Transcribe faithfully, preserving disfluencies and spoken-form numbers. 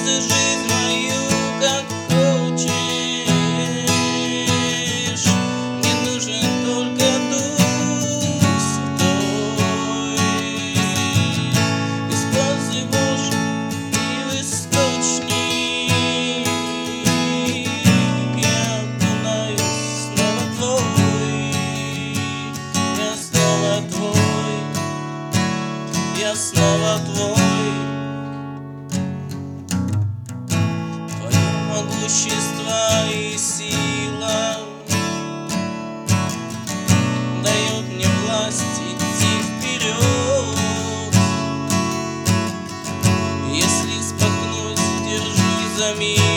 ты жизнь мою как хочешь. Мне нужен только Дух Святой. Используй, Боже, и источник. Я окунаюсь снова Твой. Я снова Твой. Я снова Твой. Могущество и сила дает мне власть идти вперед. Если споткнусь, держись за мир.